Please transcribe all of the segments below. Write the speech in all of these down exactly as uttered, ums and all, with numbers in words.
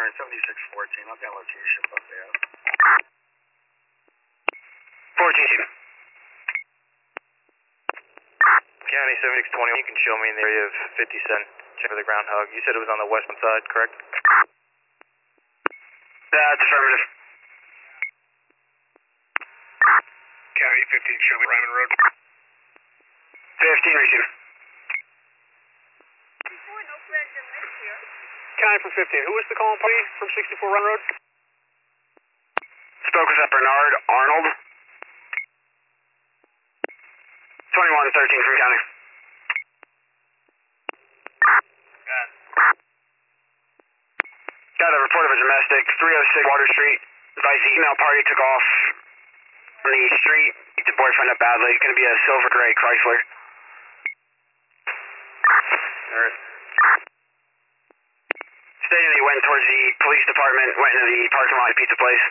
Warren, seventy-six fourteen. I've got location, but yeah. fourteen, Chief. County seventy-six twenty-one, you can show me in the area of fifty cent. Check for the ground hog. You said it was on the western side, correct? That's affirmative. County fifteen, show me Ryman Road. fifteen, receive. County from fifteen, who was the calling party from sixty-four Run Road? Spoke with that Bernard Arnold. twenty-one thirteen from County. Got it. Got a report of a domestic, three oh six Water Street. Advise the email party took off on the street. Beat the boyfriend up badly. It's going to be a silver gray Chrysler. Alright. Stating that he went towards the police department, went into the parking lot pizza place.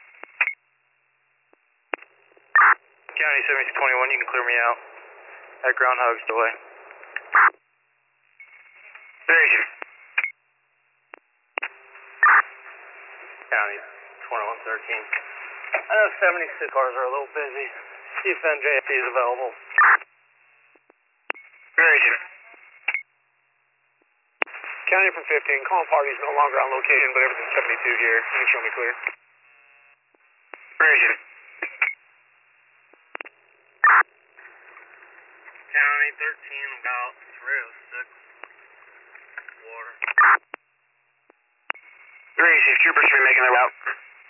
County seventy-six twenty-one, you can clear me out. That groundhog's delay. There you go. County twenty-one thirteen. I know seventy-six cars are a little busy. See if N J F T is available. There you go. County from fifteen, calling party is no longer on location, but everything's seventy-two here. Can you show me clear? There you go. County thirteen, about three oh six. Water. There you go. Troopers should be making their route.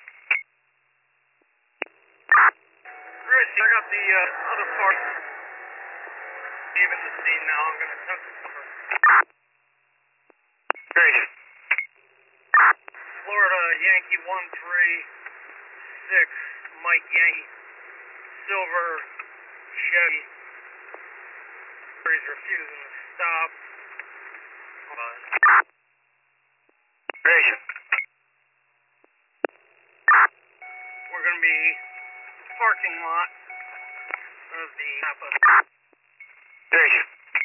Chris, I got the uh, other part. Even the scene now, I'm going to touch it for There you go. Florida Yankee one three six, Mike Yankee, silver Chevy. He's refusing to stop. Hold on. There you go. We're going to be parking lot of the Napa. There you go.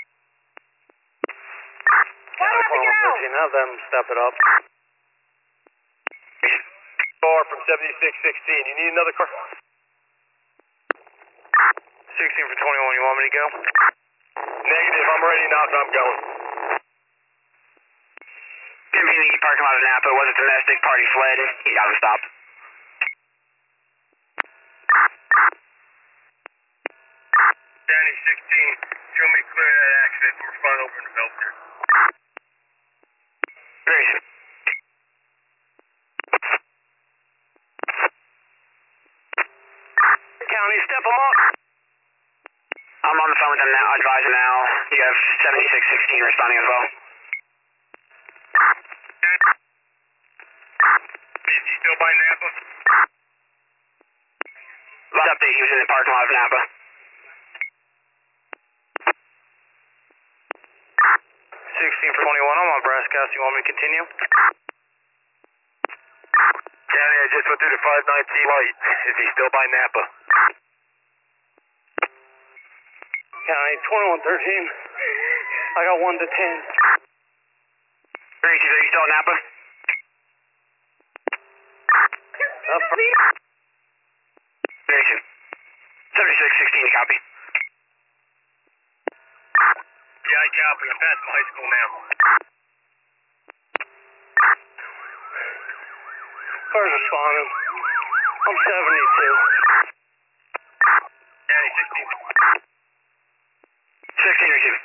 Have them step it up. Car from seventy-six sixteen, you need another car? sixteen for twenty-one, you want me to go? Negative, I'm ready now, so I'm going. Didn't be in the parking lot of Napa. It was a domestic. Party fled. He got to stop. County sixteen, show me clear that accident. We're flying over in the Belvedere. There you go. County, step them up. I'm on the phone with them now. Advise them now. You have seventy-six sixteen responding as well. Is he still by Napa? Last update, he was in the parking lot of Napa. sixteen for twenty-one, I'm on Brascast. You want me to continue? County, I just went through the five nineteen light. Is he still by Napa? County twenty-one thirteen, I got one to ten. There you go. Are you still at Napa? Up for me. There you go. seventy-six sixteen, copy. Yeah, I copy. I'm past my high school now. Cars responding. I'm seventy-two. County sixteen. sixteen, receive.